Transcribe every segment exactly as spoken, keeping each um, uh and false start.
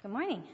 Good morning.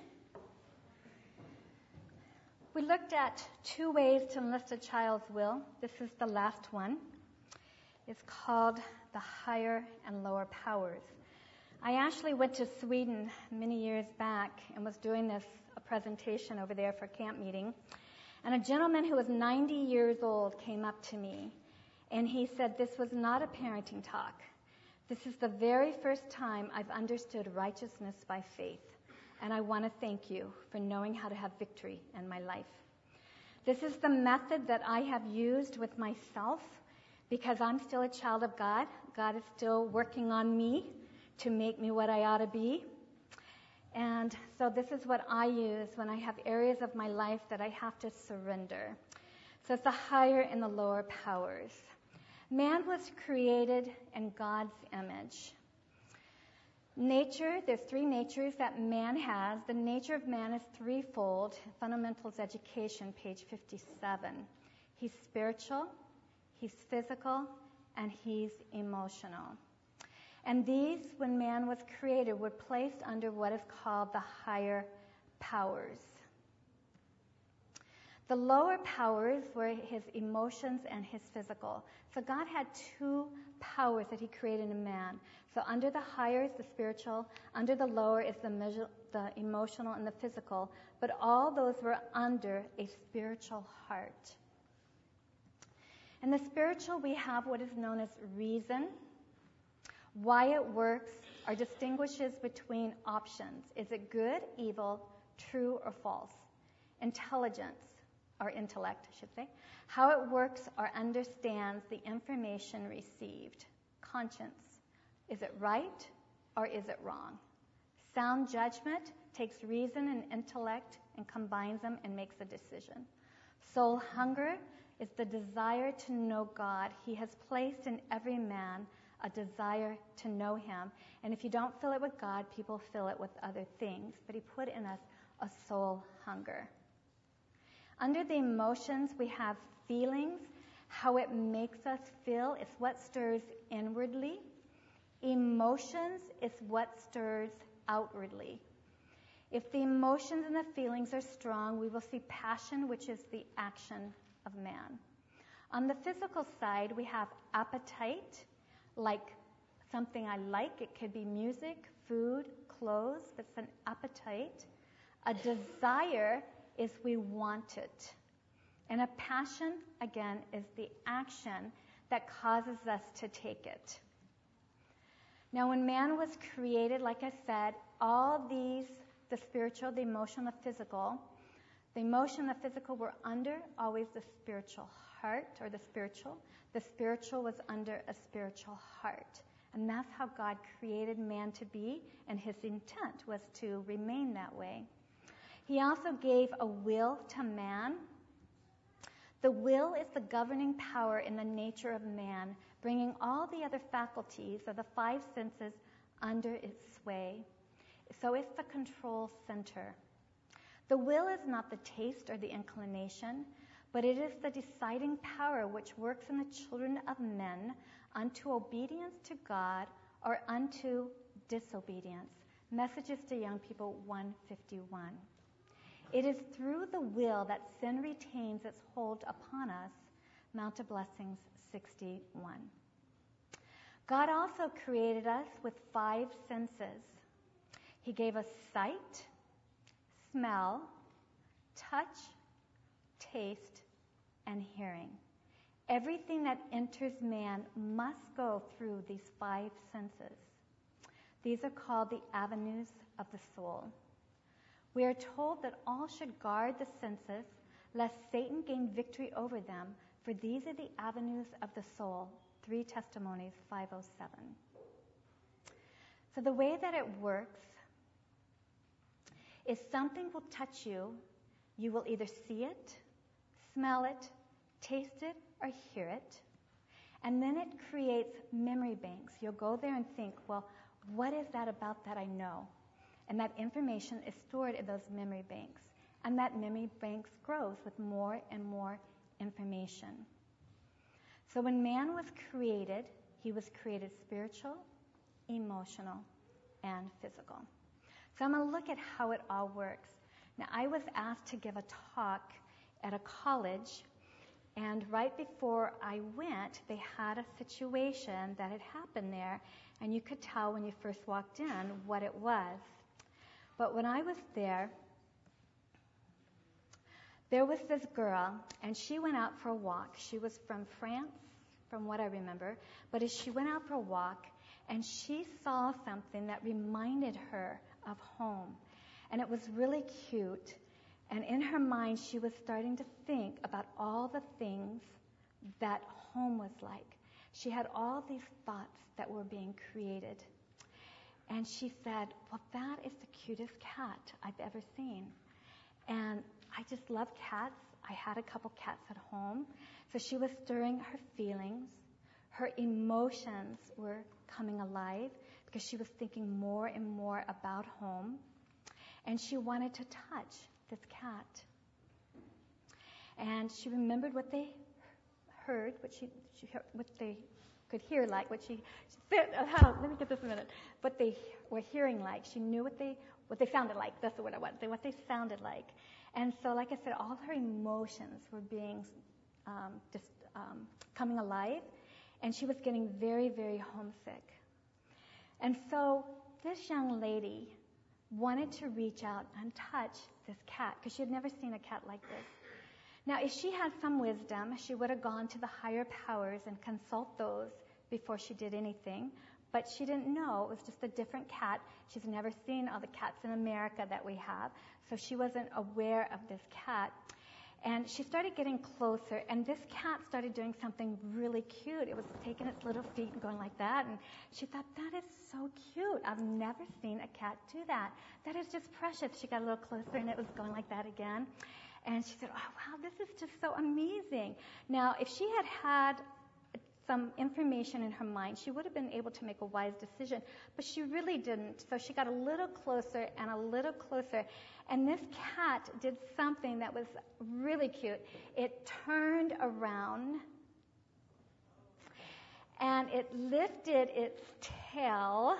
We looked at two ways to enlist a child's will. This is the last one. It's called the higher and lower powers. I actually went to Sweden many years back and was doing this a presentation over there for a camp meeting. And a gentleman who was ninety years old came up to me and he said, "This was not a parenting talk. This is the very first time I've understood righteousness by faith. And I want to thank you for knowing how to have victory in my life. This is the method that I have used with myself because I'm still a child of God. God is still working on me to make me what I ought to be. And so this is what I use when I have areas of my life that I have to surrender." So it's the higher and the lower powers. Man was created in God's image. Nature, there's three natures that man has. The nature of man is threefold. Fundamentals Education, page fifty-seven. He's spiritual, he's physical, and he's emotional. And these, when man was created, were placed under what is called the higher powers. The lower powers were his emotions and his physical. So God had two powers that he created in man. So under the higher is the spiritual, under the lower is the, measure, the emotional and the physical, but all those were under a spiritual heart. In the spiritual, we have what is known as reason, why it works, or distinguishes between options. Is it good, evil, true, or false? Intelligence, or intellect, I should say. How it works or understands the information received. Conscience. Is it right or is it wrong? Sound judgment takes reason and intellect and combines them and makes a decision. Soul hunger is the desire to know God. He has placed in every man a desire to know him. And if you don't fill it with God, people fill it with other things. But he put in us a soul hunger. Under the emotions, we have feelings, how it makes us feel. It's what stirs inwardly. Emotions is what stirs outwardly. If the emotions and the feelings are strong, we will see passion, which is the action of man. On the physical side, we have appetite, like something I like. It could be music, food, clothes. That's an appetite. A desire is we want it. And a passion, again, is the action that causes us to take it. Now, when man was created, like I said, all these, the spiritual, the emotional, the physical, the emotion and the physical were under always the spiritual heart, or the spiritual. The spiritual was under a spiritual heart. And that's how God created man to be, and his intent was to remain that way. He also gave a will to man. The will is the governing power in the nature of man, bringing all the other faculties of the five senses under its sway. So it's the control center. The will is not the taste or the inclination, but it is the deciding power which works in the children of men unto obedience to God or unto disobedience. Messages to Young People one fifty-one. It is through the will that sin retains its hold upon us. Mount of Blessings sixty-one. God also created us with five senses. He gave us sight, smell, touch, taste, and hearing. Everything that enters man must go through these five senses. These are called the avenues of the soul. We are told that all should guard the senses, lest Satan gain victory over them, for these are the avenues of the soul. Three Testimonies, five oh seven. So the way that it works is something will touch you. You will either see it, smell it, taste it, or hear it. And then it creates memory banks. You'll go there and think, well, what is that about that I know? And that information is stored in those memory banks. And that memory banks grows with more and more information. So when man was created, he was created spiritual, emotional, and physical. So I'm going to look at how it all works. Now, I was asked to give a talk at a college, and right before I went, they had a situation that had happened there, and you could tell when you first walked in what it was. But when I was there, there was this girl, and she went out for a walk. She was from France, from what I remember, but as she went out for a walk, and she saw something that reminded her of home. And it was really cute. And in her mind, she was starting to think about all the things that home was like. She had all these thoughts that were being created. And she said, well, that is the cutest cat I've ever seen. And I just love cats. I had a couple cats at home. So she was stirring her feelings. Her emotions were coming alive because she was thinking more and more about home. And she wanted to touch this cat. And she remembered what they heard, what she, she heard, what they could hear like, what she, she said, oh, let me get this a minute, what they were hearing like. She knew what they what they sounded like. That's the word I want. What they sounded like. And so, like I said, all her emotions were being um, just um, coming alive, and she was getting very, very homesick. And so this young lady wanted to reach out and touch this cat because she had never seen a cat like this. Now, if she had some wisdom, she would have gone to the higher powers and consult those before she did anything. But she didn't know. It was just a different cat. She's never seen all the cats in America that we have. So she wasn't aware of this cat. And she started getting closer, and this cat started doing something really cute. It was taking its little feet and going like that, and she thought, that is so cute. I've never seen a cat do that. That is just precious. She got a little closer, and it was going like that again. And she said, oh, wow, this is just so amazing. Now, if she had had some information in her mind, she would have been able to make a wise decision, but she really didn't. So she got a little closer and a little closer, and this cat did something that was really cute. It turned around, and it lifted its tail,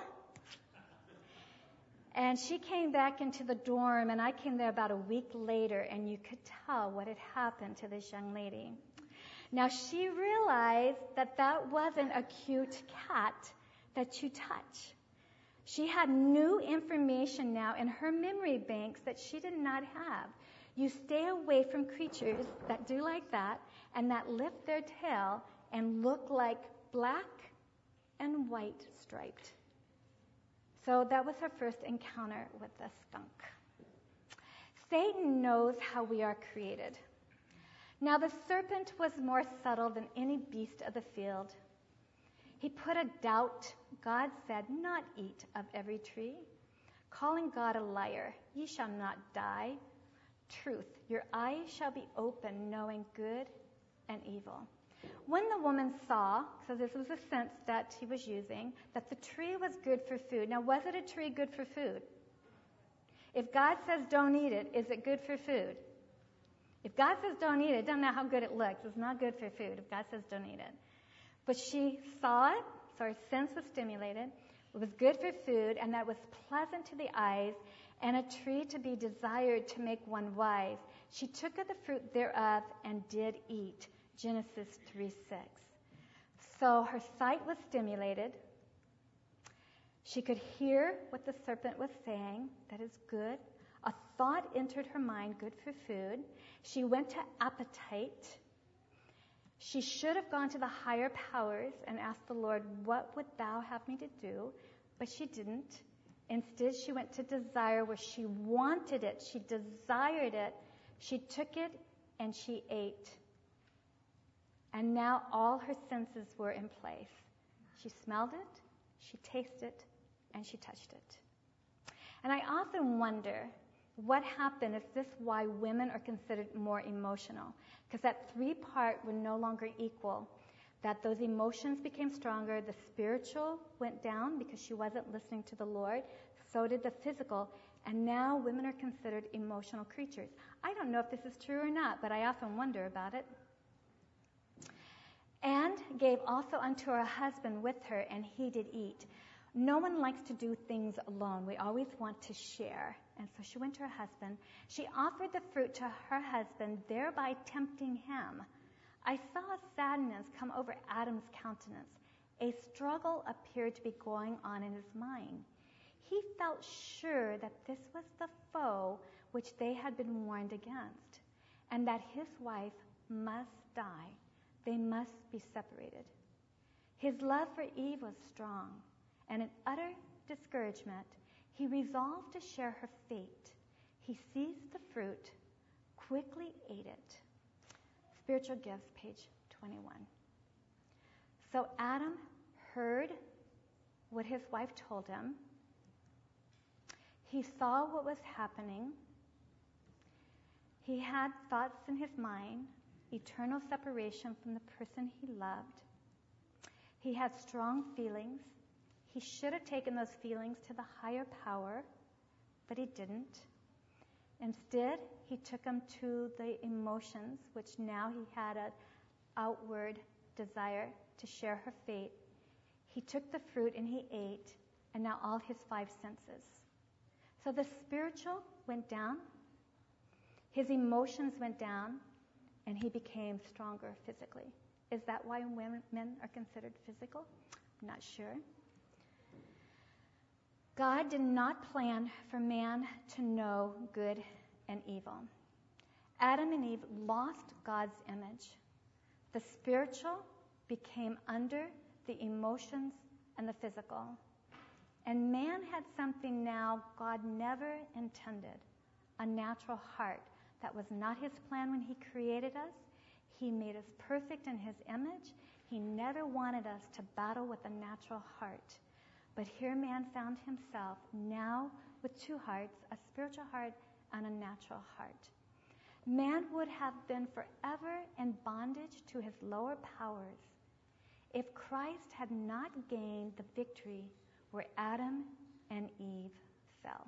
and she came back into the dorm, and I came there about a week later, and you could tell what had happened to this young lady. Now, she realized that that wasn't a cute cat that you touch. She had new information now in her memory banks that she did not have. You stay away from creatures that do like that and that lift their tail and look like black and white striped. So that was her first encounter with the skunk. Satan knows how we are created. Now the serpent was more subtle than any beast of the field. He put a doubt. God said, not eat of every tree. Calling God a liar, ye shall not die. Truth, your eyes shall be open, knowing good and evil. When the woman saw, so this was a sense that he was using, that the tree was good for food. Now, was it a tree good for food? If God says don't eat it, is it good for food? If God says don't eat it, it doesn't matter how good it looks. It's not good for food if God says don't eat it. But she saw it, so her sense was stimulated. It was good for food, and that was pleasant to the eyes, and a tree to be desired to make one wise. She took of the fruit thereof and did eat. Genesis three six. So her sight was stimulated. She could hear what the serpent was saying, that is good. A thought entered her mind, good for food. She went to appetite. She should have gone to the higher powers and asked the Lord, what would thou have me to do? But she didn't. Instead, she went to desire where she wanted it. She desired it. She took it and she ate. And now all her senses were in place. She smelled it, she tasted it, and she touched it. And I often wonder, what happened? Is this why women are considered more emotional? Because that three part were no longer equal. That those emotions became stronger. The spiritual went down because she wasn't listening to the Lord. So did the physical. And now women are considered emotional creatures. I don't know if this is true or not, but I often wonder about it. And gave also unto her husband with her, and he did eat. No one likes to do things alone. We always want to share. And so she went to her husband. She offered the fruit to her husband, thereby tempting him. I saw sadness come over Adam's countenance. A struggle appeared to be going on in his mind. He felt sure that this was the foe which they had been warned against, and that his wife must die. They must be separated. His love for Eve was strong, and in utter discouragement, he resolved to share her fate. He seized the fruit, quickly ate it. Spiritual Gifts, page twenty-one. So Adam heard what his wife told him. He saw what was happening. He had thoughts in his mind, eternal separation from the person he loved. He had strong feelings. He should have taken those feelings to the higher power, but he didn't. Instead, he took them to the emotions, which now he had an outward desire to share her fate. He took the fruit and he ate, and now all his five senses. So the spiritual went down, his emotions went down, and he became stronger physically. Is that why women, men are considered physical? I'm not sure. God did not plan for man to know good and evil. Adam and Eve lost God's image. The spiritual became under the emotions and the physical. And man had something now God never intended, a natural heart. That was not his plan when he created us. He made us perfect in his image. He never wanted us to battle with a natural heart. But here man found himself now with two hearts, a spiritual heart and a natural heart. Man would have been forever in bondage to his lower powers if Christ had not gained the victory where Adam and Eve fell.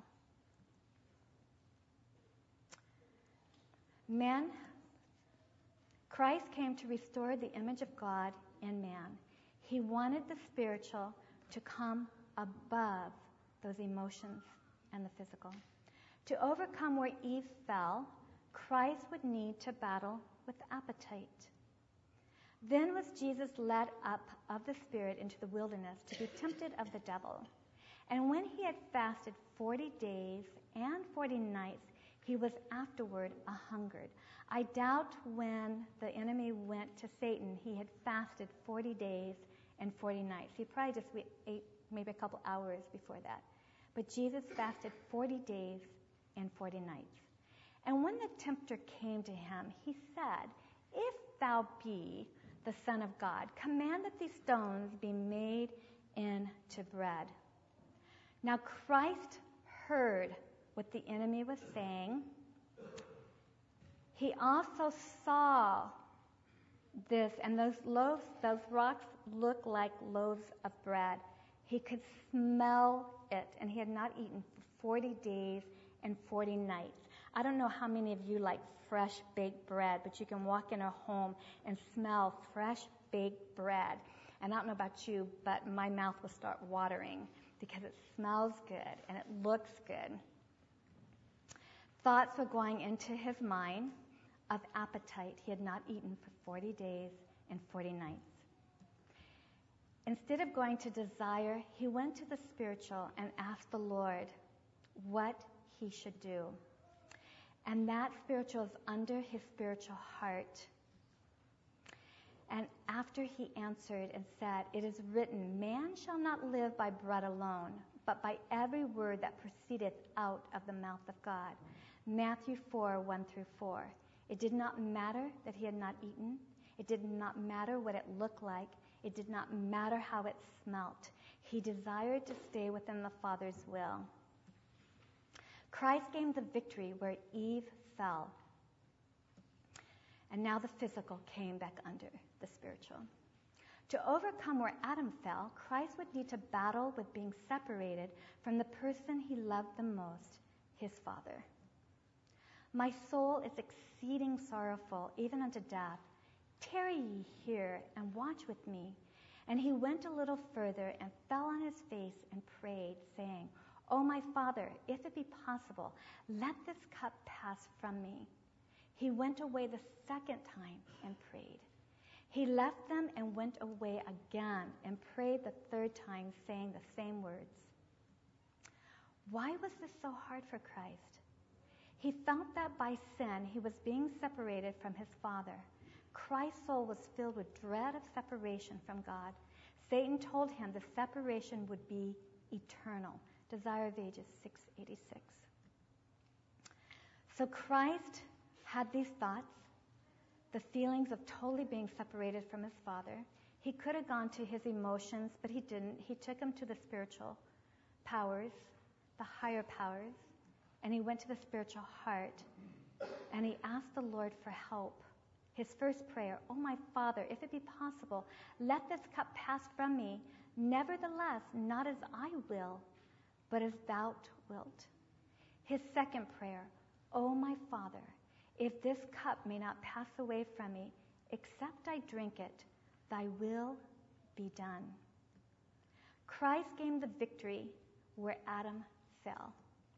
Man, Christ came to restore the image of God in man. He wanted the spiritual to come above those emotions and the physical. To overcome where Eve fell, Christ would need to battle with appetite. Then was Jesus led up of the Spirit into the wilderness to be tempted of the devil. And when he had fasted forty days and forty nights, he was afterward a-hungered. I doubt when the enemy went to Satan, he had fasted forty days and forty nights. He probably just ate maybe a couple hours before that. But Jesus fasted forty days and forty nights. And when the tempter came to him, he said, "If thou be the Son of God, command that these stones be made into bread." Now Christ heard what the enemy was saying. He also saw this, and those loaves, those rocks look like loaves of bread. He could smell it, and he had not eaten for forty days and forty nights. I don't know how many of you like fresh baked bread, but you can walk in a home and smell fresh baked bread. And I don't know about you, but my mouth will start watering because it smells good and it looks good. Thoughts were going into his mind of appetite. He had not eaten for forty days and forty nights. Instead of going to desire, he went to the spiritual and asked the Lord what he should do. And that spiritual is under his spiritual heart. And after he answered and said, "It is written, man shall not live by bread alone, but by every word that proceedeth out of the mouth of God." Matthew four, one through four. It did not matter that he had not eaten. It did not matter what it looked like. It did not matter how it smelt. He desired to stay within the Father's will. Christ gained the victory where Eve fell. And now the physical came back under the spiritual. To overcome where Adam fell, Christ would need to battle with being separated from the person he loved the most, his Father. "My soul is exceeding sorrowful, even unto death. Tarry ye here and watch with me." And he went a little further and fell on his face and prayed, saying, "O my Father, if it be possible, let this cup pass from me." He went away the second time and prayed. He left them and went away again and prayed the third time, saying the same words. Why was this so hard for Christ? He felt that by sin he was being separated from his Father. Christ's soul was filled with dread of separation from God. Satan told him the separation would be eternal. Desire of Ages six eighty-six. So Christ had these thoughts, the feelings of totally being separated from his Father. He could have gone to his emotions, but he didn't. He took him to the spiritual powers, the higher powers, and he went to the spiritual heart, and he asked the Lord for help. His first prayer, "Oh my Father, if it be possible, let this cup pass from me. Nevertheless, not as I will, but as thou wilt." His second prayer, "Oh my Father, if this cup may not pass away from me, except I drink it, thy will be done." Christ gained the victory where Adam fell.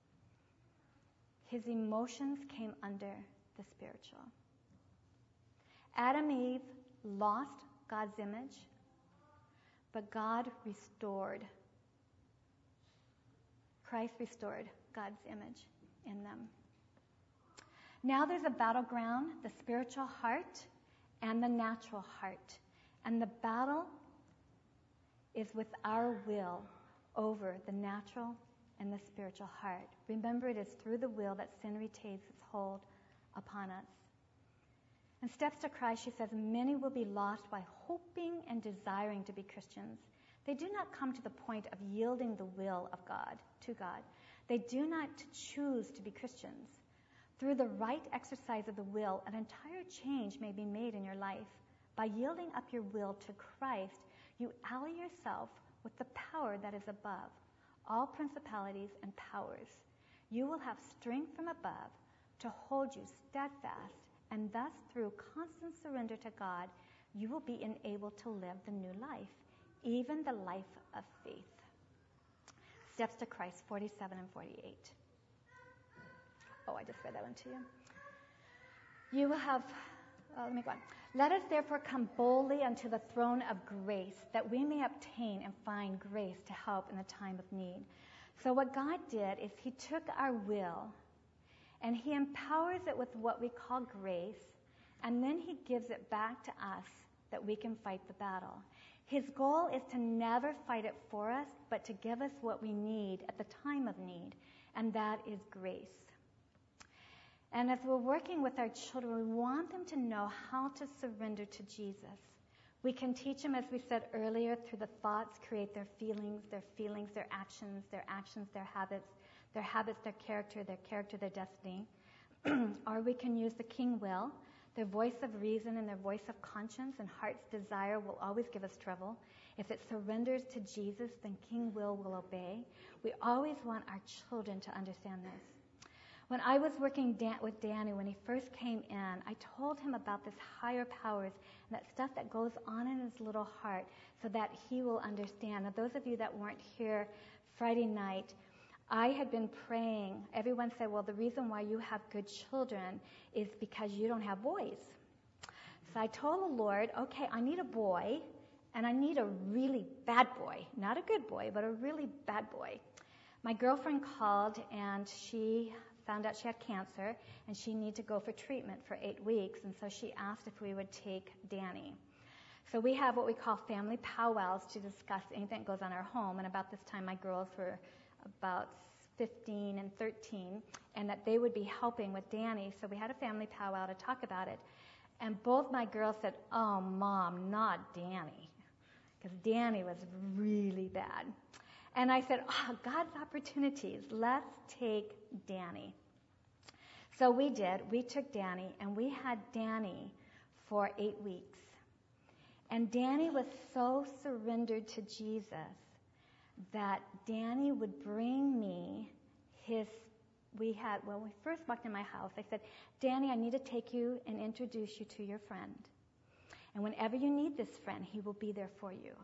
His emotions came under the spiritual. Adam and Eve lost God's image, but God restored. Christ restored God's image in them. Now there's a battleground, the spiritual heart and the natural heart. And the battle is with our will over the natural and the spiritual heart. Remember, it is through the will that sin retains its hold upon us. In Steps to Christ, she says, many will be lost by hoping and desiring to be Christians. They do not come to the point of yielding the will of God to God. They do not choose to be Christians. Through the right exercise of the will, an entire change may be made in your life. By yielding up your will to Christ, you ally yourself with the power that is above all principalities and powers. You will have strength from above to hold you steadfast, and thus through constant surrender to God, you will be enabled to live the new life, even the life of faith. Steps to Christ, forty-seven and forty-eight. Oh, I just read that one to you. You will have, uh, let me go on. Let us therefore come boldly unto the throne of grace, that we may obtain and find grace to help in the time of need. So what God did is he took our will and he empowers it with what we call grace, and then he gives it back to us that we can fight the battle. His goal is to never fight it for us, but to give us what we need at the time of need, and that is grace. And as we're working with our children, we want them to know how to surrender to Jesus. We can teach them, as we said earlier, through the thoughts, create their feelings, their feelings, their actions, their actions, their habits, their habits, their character, their character, their destiny. Or we can use the King Will. Their voice of reason and their voice of conscience and heart's desire will always give us trouble. If it surrenders to Jesus, then King Will will obey. We always want our children to understand this. When I was working Dan- with Danny, when he first came in, I told him about this higher powers and that stuff that goes on in his little heart so that he will understand. Now, those of you that weren't here Friday night, I had been praying. Everyone said, well, the reason why you have good children is because you don't have boys. So I told the Lord, okay, I need a boy, and I need a really bad boy. Not a good boy, but a really bad boy. My girlfriend called, and she found out she had cancer, and she needed to go for treatment for eight weeks, and so she asked if we would take Danny. So we have what we call family powwows to discuss anything that goes on in our home, and about this time my girls were about fifteen and thirteen, and that they would be helping with Danny, so we had a family powwow to talk about it. And both my girls said, oh, Mom, not Danny, because Danny was really bad. And I said, oh, God's opportunities, let's take Danny. So we did. We took Danny, and we had Danny for eight weeks. And Danny was so surrendered to Jesus that Danny would bring me his, we had, when we first walked in my house, I said, Danny, I need to take you and introduce you to your friend. And whenever you need this friend, he will be there for you.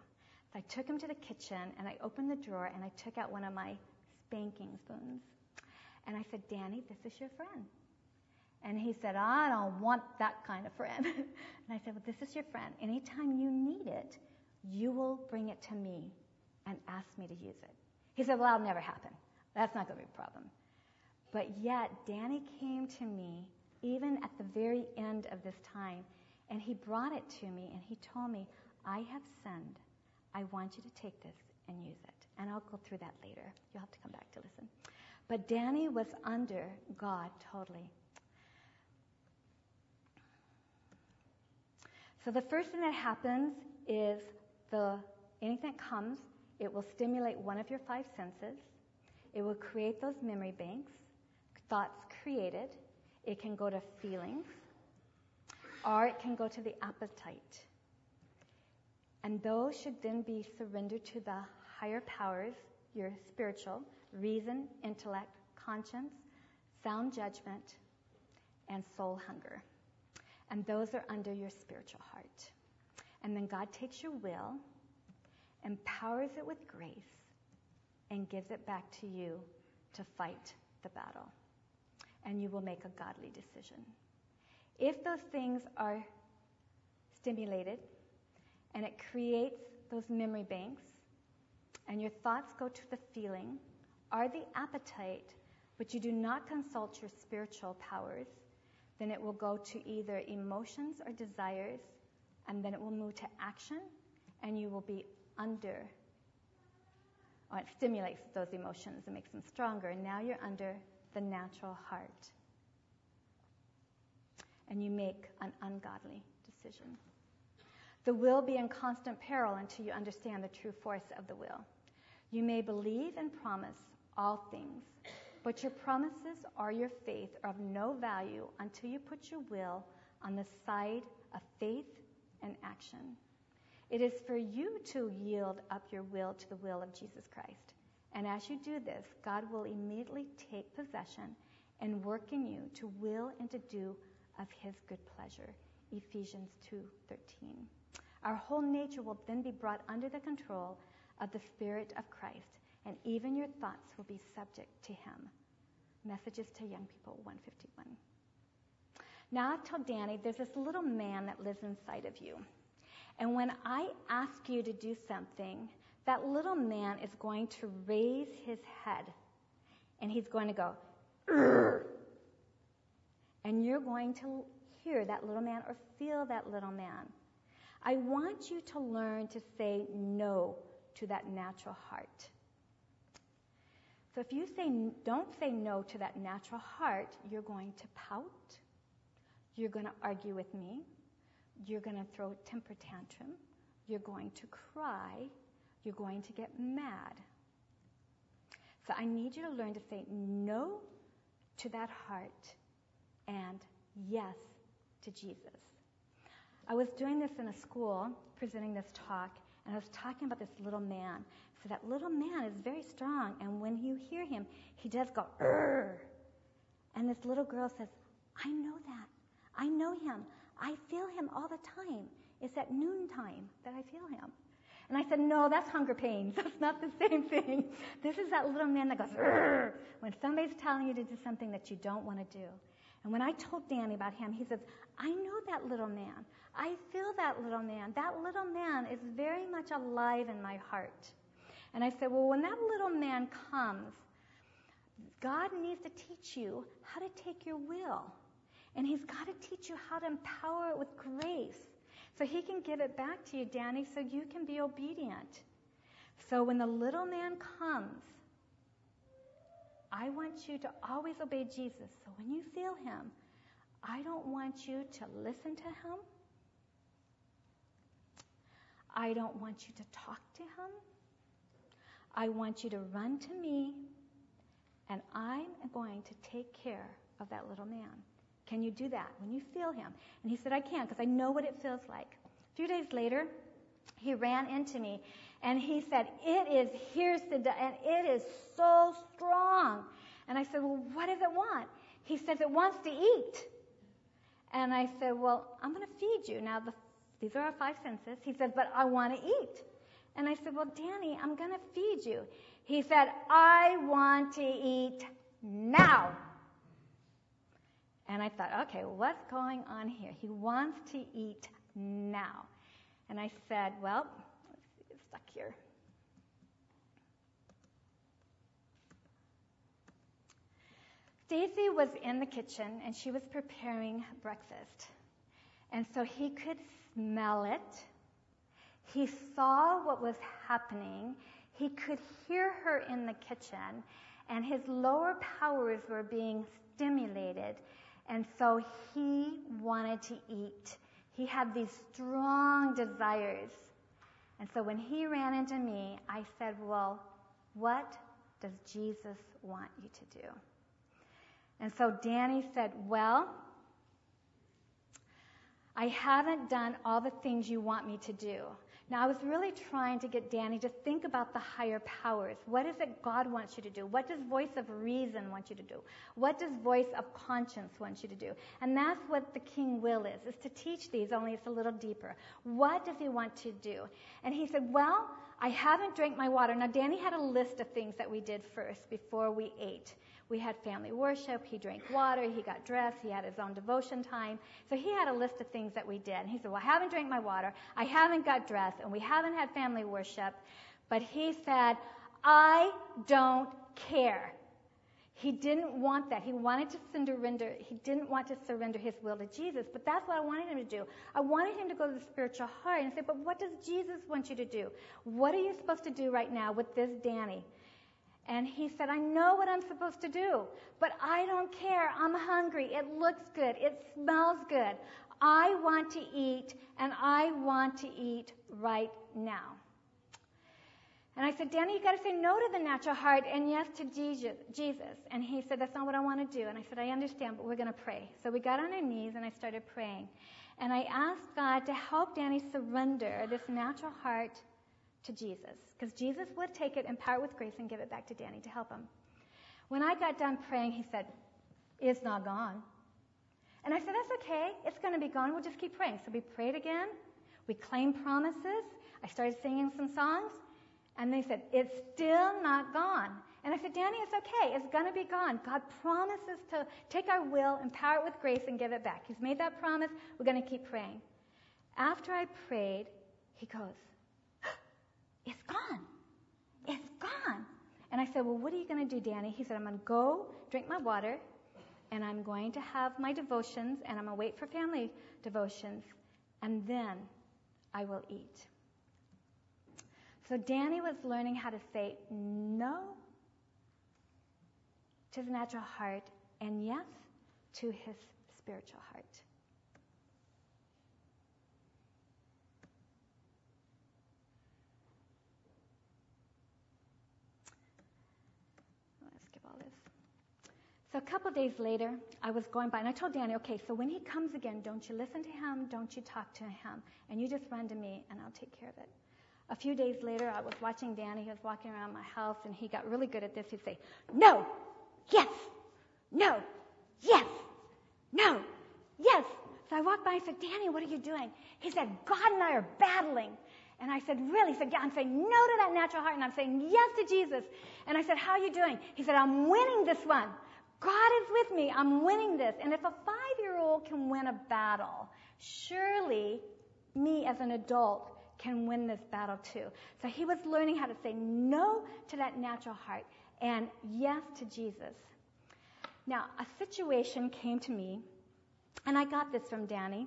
So I took him to the kitchen, and I opened the drawer, and I took out one of my spanking spoons. And I said, Danny, this is your friend. And he said, I don't want that kind of friend. And I said, well, this is your friend. Anytime you need it, you will bring it to me and ask me to use it. He said, well, that'll never happen. That's not going to be a problem. But yet, Danny came to me even at the very end of this time, and he brought it to me, and he told me, I have sinned. I want you to take this and use it. And I'll go through that later. You'll have to come back to listen. But Danny was under God totally. So the first thing that happens is the anything that comes, it will stimulate one of your five senses. It will create those memory banks, thoughts created. It can go to feelings, or it can go to the appetite. And those should then be surrendered to the higher powers, your spiritual, reason, intellect, conscience, sound judgment, and soul hunger. And those are under your spiritual heart. And then God takes your will, empowers it with grace, and gives it back to you to fight the battle. And you will make a godly decision. If those things are stimulated, and it creates those memory banks, and your thoughts go to the feeling or the appetite, but you do not consult your spiritual powers, then it will go to either emotions or desires, and then it will move to action, and you will be under, or it stimulates those emotions and makes them stronger, and now you're under the natural heart. And you make an ungodly decision. The will be in constant peril until you understand the true force of the will. You may believe and promise all things, but your promises or your faith are of no value until you put your will on the side of faith and action. It is for you to yield up your will to the will of Jesus Christ. And as you do this, God will immediately take possession and work in you to will and to do of his good pleasure. Ephesians two thirteen. Our whole nature will then be brought under the control of the Spirit of Christ, and even your thoughts will be subject to him. Messages to Young People one fifty-one. Now I tell Danny, there's this little man that lives inside of you. And when I ask you to do something, that little man is going to raise his head, and he's going to go, Urgh! And you're going to hear that little man or feel that little man. I want you to learn to say no to that natural heart. So if you say don't say no to that natural heart, you're going to pout, you're going to argue with me, you're going to throw a temper tantrum, you're going to cry, you're going to get mad. So I need you to learn to say no to that heart and yes to Jesus. I was doing this in a school, presenting this talk, and I was talking about this little man. So that little man is very strong, and when you hear him, he does go, Urgh! And this little girl says, I know that. I know him. I feel him all the time. It's at noontime that I feel him. And I said, no, that's hunger pains. That's not the same thing. This is that little man that goes, Urgh! When somebody's telling you to do something that you don't want to do. And when I told Danny about him, he says, I know that little man. I feel that little man. That little man is very much alive in my heart. And I said, well, when that little man comes, God needs to teach you how to take your will. And he's got to teach you how to empower it with grace. So he can give it back to you, Danny, so you can be obedient. So when the little man comes, I want you to always obey Jesus. So when you feel him, I don't want you to listen to him. I don't want you to talk to him. I want you to run to me, and I'm going to take care of that little man. Can you do that when you feel him? And he said, I can, because I know what it feels like. A few days later, he ran into me, and he said, it is hirsuta, and it is so strong. And I said, well, what does it want? He says, it wants to eat. And I said, well, I'm going to feed you. Now, the, these are our five senses. He said, but I want to eat. And I said, well, Danny, I'm going to feed you. He said, I want to eat now. And I thought, okay, what's going on here? He wants to eat now. And I said, well, let's see, it's stuck here. Stacy was in the kitchen, and she was preparing breakfast. And so he could smell it. He saw what was happening. He could hear her in the kitchen, and his lower powers were being stimulated. And so he wanted to eat. He had these strong desires. And so when he ran into me, I said, well, what does Jesus want you to do? And so Danny said, well, I haven't done all the things you want me to do. Now, I was really trying to get Danny to think about the higher powers. What is it God wants you to do? What does voice of reason want you to do? What does voice of conscience want you to do? And that's what the king will is, is to teach these, only it's a little deeper. What does he want to do? And he said, well, I haven't drank my water. Now, Danny had a list of things that we did first before we ate. We had family worship, he drank water, he got dressed, he had his own devotion time. So he had a list of things that we did. And he said, well, I haven't drank my water, I haven't got dressed, and we haven't had family worship. But he said, I don't care. He didn't want that. He wanted to surrender. He didn't want to surrender his will to Jesus. But that's what I wanted him to do. I wanted him to go to the spiritual heart and say, but what does Jesus want you to do? What are you supposed to do right now with this Danny? And he said, I know what I'm supposed to do, but I don't care. I'm hungry. It looks good. It smells good. I want to eat, and I want to eat right now. And I said, Danny, you got to say no to the natural heart and yes to Jesus. And he said, that's not what I want to do. And I said, I understand, but we're going to pray. So we got on our knees, and I started praying. And I asked God to help Danny surrender this natural heart to Jesus, because Jesus would take it, empower it with grace, and give it back to Danny to help him. When I got done praying, he said, it's not gone. And I said, that's okay. It's going to be gone. We'll just keep praying. So we prayed again. We claimed promises. I started singing some songs. And they said, it's still not gone. And I said, Danny, it's okay. It's going to be gone. God promises to take our will, empower it with grace, and give it back. He's made that promise. We're going to keep praying. After I prayed, he goes, it's gone. It's gone. And I said, well, what are you going to do, Danny? He said, I'm going to go drink my water, and I'm going to have my devotions, and I'm going to wait for family devotions, and then I will eat. So Danny was learning how to say no to the natural heart and yes to his spiritual heart. So a couple of days later, I was going by, and I told Danny, okay, so when he comes again, don't you listen to him, don't you talk to him, and you just run to me, and I'll take care of it. A few days later, I was watching Danny. He was walking around my house, and he got really good at this. He'd say, no, yes, no, yes, no, yes. So I walked by and said, Danny, what are you doing? He said, God and I are battling. And I said, really? He said, yeah, I'm saying no to that natural heart, and I'm saying yes to Jesus. And I said, how are you doing? He said, I'm winning this one. God is with me. I'm winning this. And if a five-year-old can win a battle, surely me as an adult can win this battle too. So he was learning how to say no to that natural heart and yes to Jesus. Now, a situation came to me, and I got this from Danny.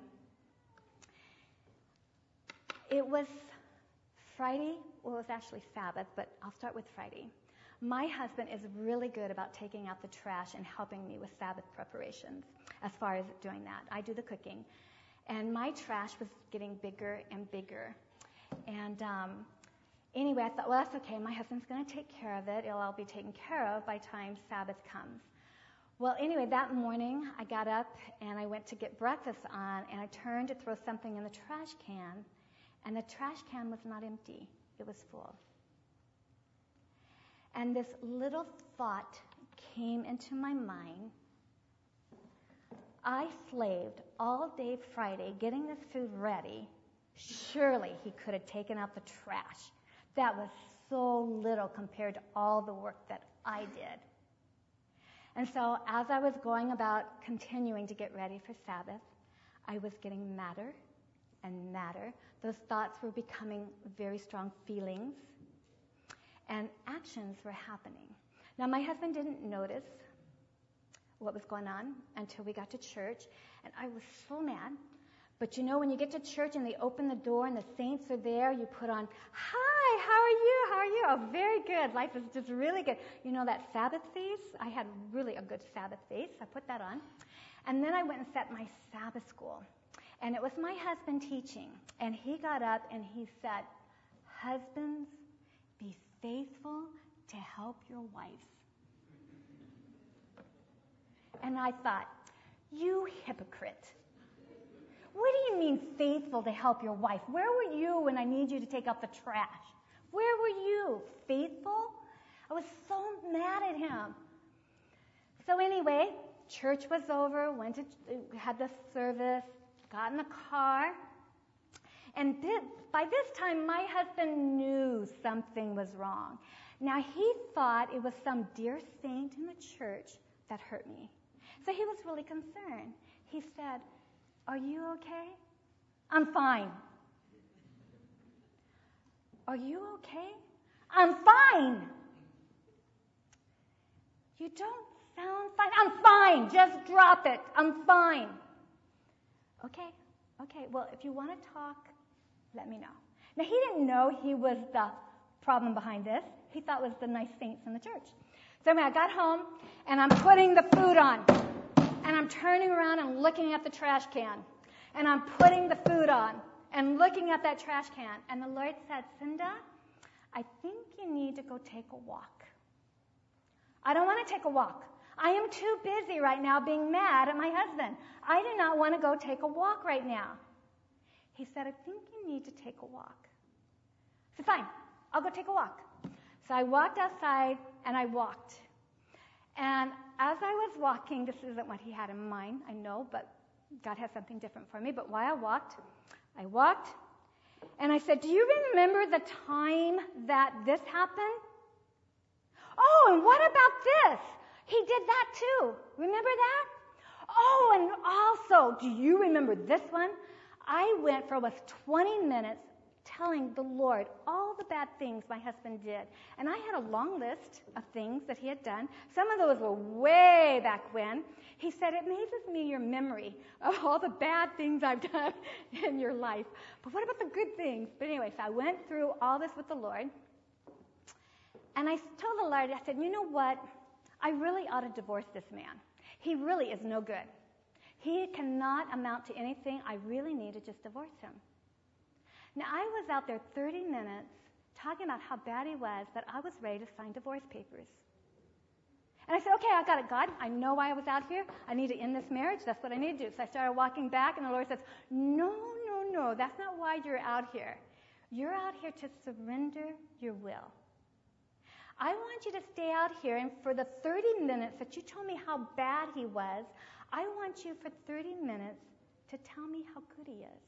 It was Friday. Well, it was actually Sabbath, but I'll start with Friday. My husband is really good about taking out the trash and helping me with Sabbath preparations as far as doing that. I do the cooking. And my trash was getting bigger and bigger. And um, anyway, I thought, well, that's okay. My husband's going to take care of it. It'll all be taken care of by the time Sabbath comes. Well, anyway, that morning I got up and I went to get breakfast on, and I turned to throw something in the trash can, and the trash can was not empty. It was full. And this little thought came into my mind. I slaved all day Friday getting this food ready. Surely he could have taken out the trash. That was so little compared to all the work that I did. And so as I was going about continuing to get ready for Sabbath, I was getting madder and madder. Those thoughts were becoming very strong feelings, and actions were happening. Now, my husband didn't notice what was going on until we got to church, and I was so mad. But you know, when you get to church and they open the door and the saints are there, you put on, "Hi, how are you? How are you?" Oh, very good. Life is just really good. You know that Sabbath face? I had really a good Sabbath face. I put that on. And then I went and sat my Sabbath school. And it was my husband teaching. And he got up and he said, "Husbands, be faithful to help your wives." And I thought, you hypocrite. What do you mean faithful to help your wife? Where were you when I need you to take out the trash? Where were you? Faithful? I was so mad at him. So anyway, church was over, went to, had the service, got in the car, and this, by this time my husband knew something was wrong. Now he thought it was some dear saint in the church that hurt me. So he was really concerned. He said, "Are you okay?" "I'm fine." "Are you okay?" "I'm fine." "You don't sound fine." "I'm fine. Just drop it. I'm fine." Okay, okay. Well, if you want to talk, let me know. Now, he didn't know he was the problem behind this. He thought it was the nice saints in the church. So anyway, I got home, and I'm putting the food on. And I'm turning around and looking at the trash can. And I'm putting the food on and looking at that trash can. And the Lord said, "Cinda, I think you need to go take a walk." I don't want to take a walk. I am too busy right now being mad at my husband. I do not want to go take a walk right now. He said, "I think you need to take a walk." I said, "Fine, I'll go take a walk." So I walked outside and I walked. And as I was walking, this isn't what he had in mind, I know, but God has something different for me. But while I walked, I walked, and I said, "Do you remember the time that this happened?" "Oh, and what about this? He did that too. Remember that?" "Oh, and also, do you remember this one?" I went for almost twenty minutes telling the Lord all the bad things my husband did. And I had a long list of things that he had done. Some of those were way back when. He said, "It amazes me your memory of all the bad things I've done in your life. But what about the good things?" But anyway, so I went through all this with the Lord. And I told the Lord, I said, "You know what? I really ought to divorce this man. He really is no good. He cannot amount to anything. I really need to just divorce him." Now, I was out there thirty minutes talking about how bad he was that I was ready to sign divorce papers. And I said, "Okay, I got it, God. I know why I was out here. I need to end this marriage. That's what I need to do." So I started walking back, and the Lord says, "No, no, no. That's not why you're out here. You're out here to surrender your will. I want you to stay out here, and for the thirty minutes that you told me how bad he was, I want you for thirty minutes to tell me how good he is."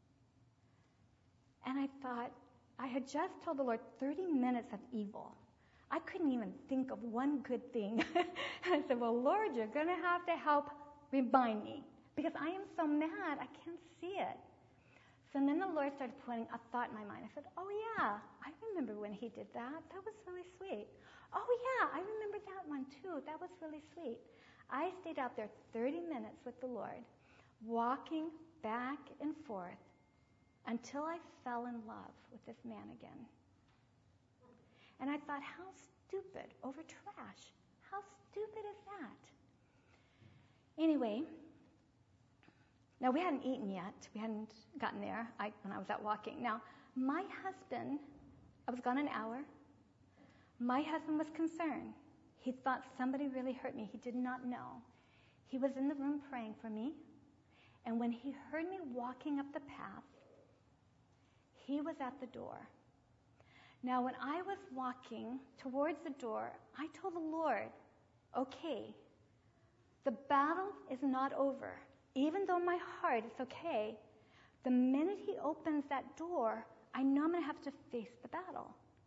And I thought, I had just told the Lord thirty minutes of evil. I couldn't even think of one good thing. And I said, "Well, Lord, you're going to have to help remind me, because I am so mad, I can't see it." So then the Lord started putting a thought in my mind. I said, "Oh, yeah, I remember when he did that. That was really sweet. Oh, yeah, I remember that one, too. That was really sweet." I stayed out there thirty minutes with the Lord, walking back and forth, until I fell in love with this man again. And I thought, how stupid, over trash. How stupid is that? Anyway, now we hadn't eaten yet. We hadn't gotten there I, when I was out walking. Now, my husband, I was gone an hour. My husband was concerned. He thought somebody really hurt me. He did not know. He was in the room praying for me. And when he heard me walking up the path, he was at the door. Now, when I was walking towards the door, I told the Lord, "Okay, the battle is not over. Even though my heart is okay, the minute he opens that door, I know I'm going to have to face the battle.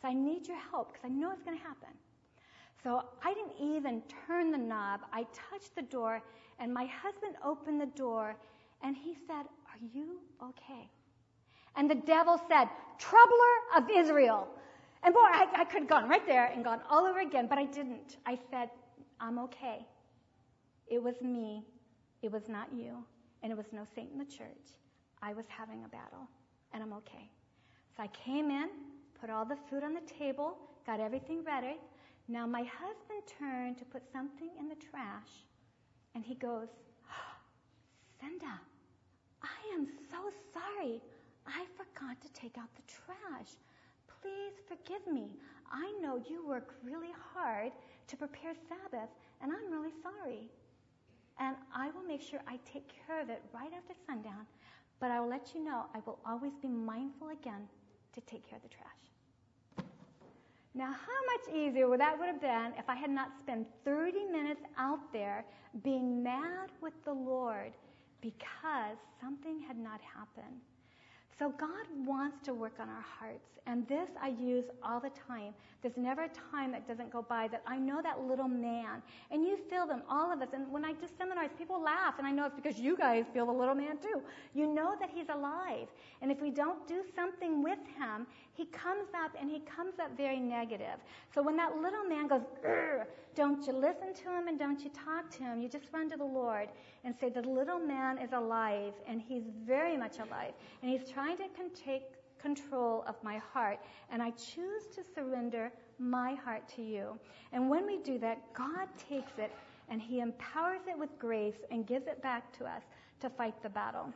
So I need your help because I know it's going to happen. So I didn't even turn the knob. I touched the door, and my husband opened the door, and he said, "Are you okay?" And the devil said, "Troubler of Israel." And boy, I, I could have gone right there and gone all over again, but I didn't. I said, "I'm okay. It was me. It was not you. And it was no saint in the church. I was having a battle, and I'm okay." So I came in, put all the food on the table, got everything ready. Now my husband turned to put something in the trash, and he goes, "Senda, I am so sorry. I forgot to take out the trash. Please forgive me. I know you work really hard to prepare Sabbath, and I'm really sorry. And I will make sure I take care of it right after sundown, but I will let you know I will always be mindful again to take care of the trash." Now, how much easier would that would have been if I had not spent thirty minutes out there being mad with the Lord because something had not happened? So God wants to work on our hearts, and this I use all the time. There's never a time that doesn't go by that I know that little man, and you feel them, all of us. And when I do seminars, people laugh, and I know it's because you guys feel the little man too. You know that he's alive, and if we don't do something with him, he comes up, and he comes up very negative. So when that little man goes, "Urgh," don't you listen to him and don't you talk to him. You just run to the Lord and say, "The little man is alive, and he's very much alive, and he's trying to con- take control of my heart, and I choose to surrender my heart to you." And when we do that, God takes it and he empowers it with grace and gives it back to us to fight the battle.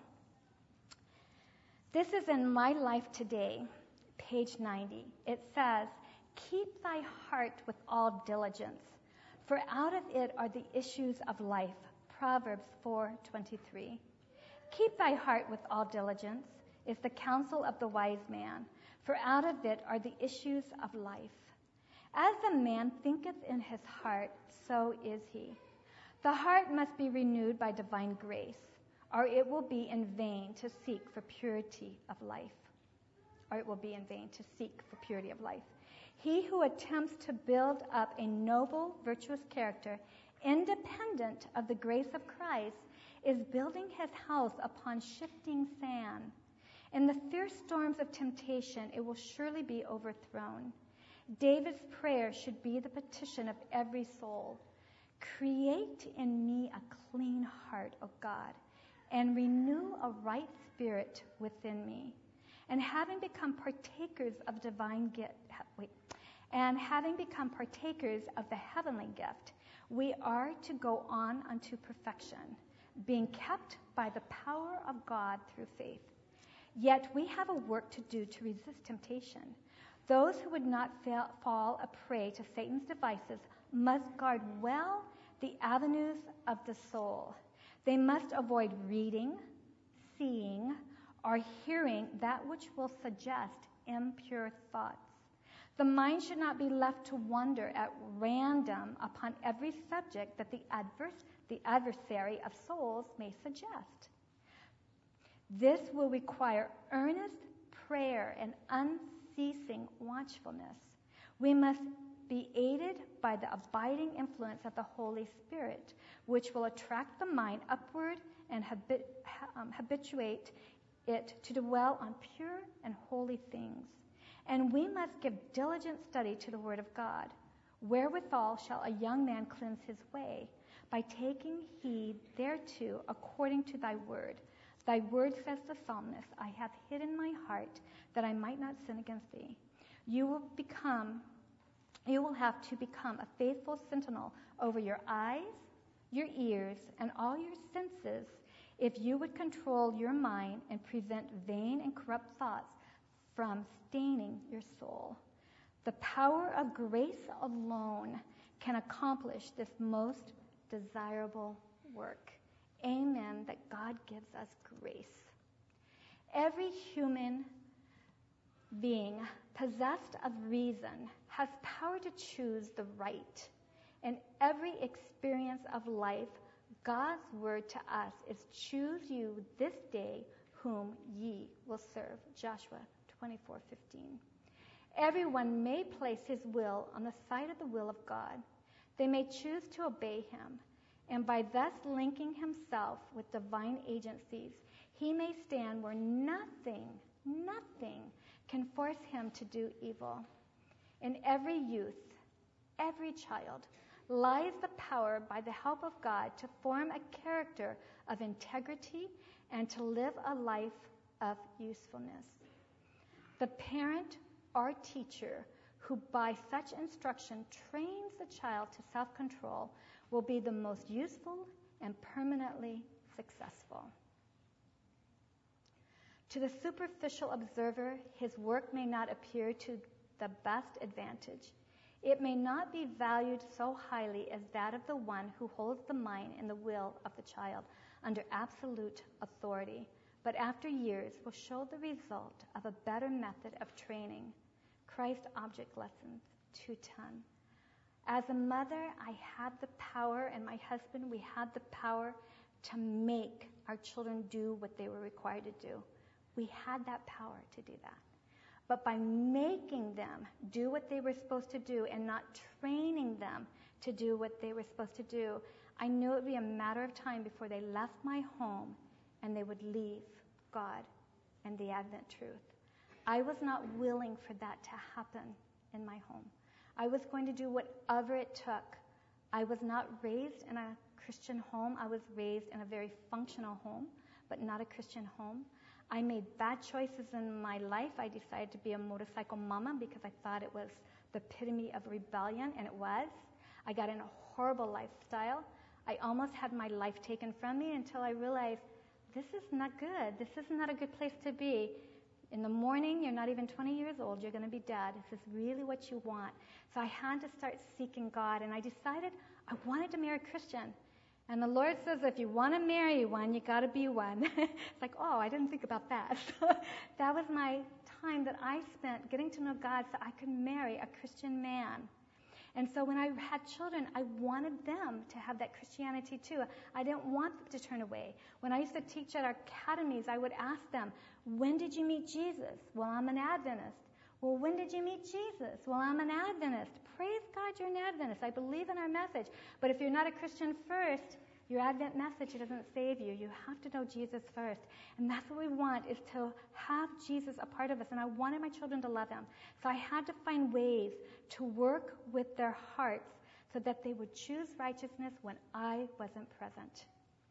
This is in My Life Today, page ninety. It says, "Keep thy heart with all diligence, for out of it are the issues of life." Proverbs four twenty-three. "Keep thy heart with all diligence is the counsel of the wise man, for out of it are the issues of life. As a man thinketh in his heart, so is he." The heart must be renewed by divine grace, or it will be in vain to seek for purity of life. Or it will be in vain to seek for purity of life. He who attempts to build up a noble, virtuous character, independent of the grace of Christ, is building his house upon shifting sand. In the fierce storms of temptation, it will surely be overthrown. David's prayer should be the petition of every soul. "Create in me a clean heart, O God, and renew a right spirit within me." And having become partakers of divine gift, wait, and having become partakers of the heavenly gift, we are to go on unto perfection, being kept by the power of God through faith. Yet we have a work to do to resist temptation. Those who would not fail, fall a prey to Satan's devices must guard well the avenues of the soul. They must avoid reading, seeing, or hearing that which will suggest impure thoughts. The mind should not be left to wander at random upon every subject that the, adverse, the adversary of souls may suggest. This will require earnest prayer and unceasing watchfulness. We must be aided by the abiding influence of the Holy Spirit, which will attract the mind upward and habit, um, habituate it to dwell on pure and holy things. And we must give diligent study to the Word of God. Wherewithal shall a young man cleanse his way? By taking heed thereto according to thy word. Thy word, says the psalmist, I have hidden my heart that I might not sin against thee. You will become, you will have to become a faithful sentinel over your eyes, your ears, and all your senses if you would control your mind and prevent vain and corrupt thoughts from staining your soul. The power of grace alone can accomplish this most desirable work. Amen, that God gives us grace. Every human being possessed of reason has power to choose the right. In every experience of life, God's word to us is, choose you this day whom ye will serve. Joshua twenty-four fifteen. Everyone may place his will on the side of the will of God. They may choose to obey him, and by thus linking himself with divine agencies, he may stand where nothing, nothing can force him to do evil. In every youth, every child, lies the power by the help of God to form a character of integrity and to live a life of usefulness. The parent or teacher who by such instruction trains the child to self-control will be the most useful and permanently successful. To the superficial observer, his work may not appear to the best advantage. It may not be valued so highly as that of the one who holds the mind and the will of the child under absolute authority, but after years will show the result of a better method of training. Christ Object Lessons two ten. As a mother, I had the power, and my husband, we had the power to make our children do what they were required to do. We had that power to do that. But by making them do what they were supposed to do and not training them to do what they were supposed to do, I knew it would be a matter of time before they left my home and they would leave God and the Advent truth. I was not willing for that to happen in my home. I was going to do whatever it took. I was not raised in a Christian home. I was raised in a very functional home, but not a Christian home. I made bad choices in my life. I decided to be a motorcycle mama because I thought it was the epitome of rebellion, and it was. I got in a horrible lifestyle. I almost had my life taken from me until I realized this is not good. This is not a good place to be. In the morning, you're not even twenty years old. You're going to be dead. Is this really what you want? So I had to start seeking God, and I decided I wanted to marry a Christian. And the Lord says, if you want to marry one, you got to be one. It's like, oh, I didn't think about that. So that was my time that I spent getting to know God so I could marry a Christian man. And so when I had children, I wanted them to have that Christianity too. I didn't want them to turn away. When I used to teach at our academies, I would ask them, when did you meet Jesus? Well, I'm an Adventist. Well, when did you meet Jesus? Well, I'm an Adventist. Praise God, you're an Adventist. I believe in our message. But if you're not a Christian first, your Advent message doesn't save you. You have to know Jesus first. And that's what we want, is to have Jesus a part of us. And I wanted my children to love him. So I had to find ways to work with their hearts so that they would choose righteousness when I wasn't present.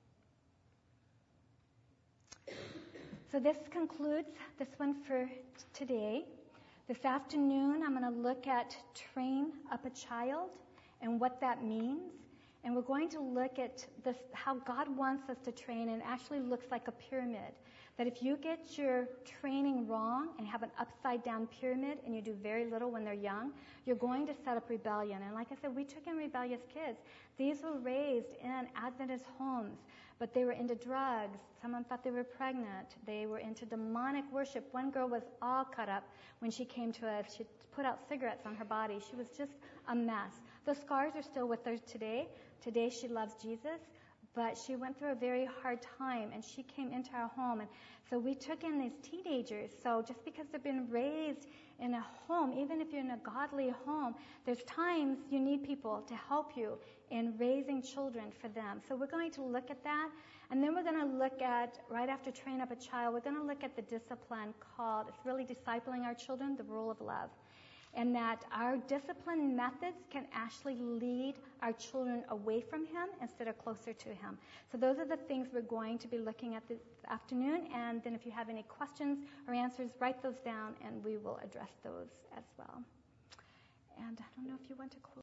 So this concludes this one for today. This afternoon, I'm going to look at train up a child and what that means. And we're going to look at this, how God wants us to train, and it actually looks like a pyramid. That if you get your training wrong and have an upside-down pyramid and you do very little when they're young, you're going to set up rebellion. And like I said, we took in rebellious kids. These were raised in Adventist homes, but they were into drugs. Someone thought they were pregnant. They were into demonic worship. One girl was all cut up when she came to us. She put out cigarettes on her body. She was just a mess. The scars are still with her today. Today she loves Jesus, but she went through a very hard time, and she came into our home. And so we took in these teenagers. So just because they've been raised in a home, even if you're in a godly home, there's times you need people to help you in raising children for them. So we're going to look at that. And then we're going to look at, right after train up a child, we're going to look at the discipline called, it's really discipling our children, the rule of love. And that our discipline methods can actually lead our children away from him instead of closer to him. So those are the things we're going to be looking at this afternoon. And then if you have any questions or answers, write those down and we will address those as well. And I don't know if you want to close.